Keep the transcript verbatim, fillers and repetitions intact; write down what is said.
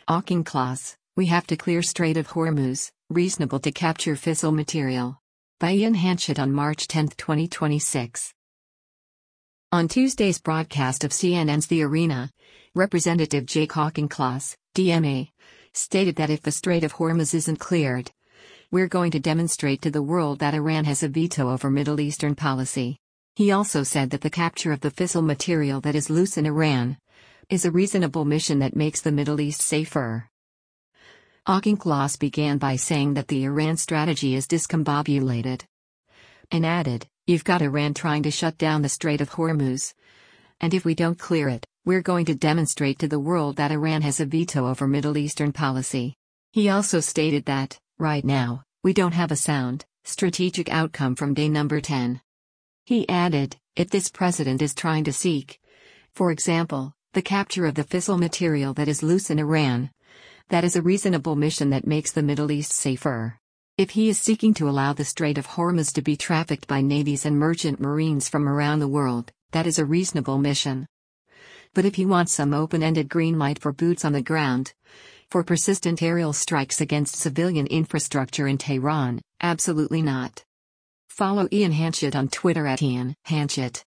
Auchincloss, we have to clear Strait of Hormuz, reasonable to capture fissile material. By Ian Hanchett on March tenth twenty twenty-six. On Tuesday's broadcast of C N N's The Arena, Representative Jake Auchincloss, D M A, stated that if the Strait of Hormuz isn't cleared, we're going to demonstrate to the world that Iran has a veto over Middle Eastern policy. He also said that the capture of the fissile material that is loose in Iran is a reasonable mission that makes the Middle East safer. Auchincloss began by saying that the Iran strategy is discombobulated, and added, "You've got Iran trying to shut down the Strait of Hormuz. And if we don't clear it, we're going to demonstrate to the world that Iran has a veto over Middle Eastern policy." He also stated that, right now, we don't have a sound, strategic outcome from day number ten. He added, if this president is trying to seek, for example, the capture of the fissile material that is loose in Iran, that is a reasonable mission that makes the Middle East safer. If he is seeking to allow the Strait of Hormuz to be trafficked by navies and merchant marines from around the world, that is a reasonable mission. But if he wants some open-ended green light for boots on the ground, for persistent aerial strikes against civilian infrastructure in Tehran, absolutely not. Follow Ian Hanchett on Twitter at Ian Hanchett.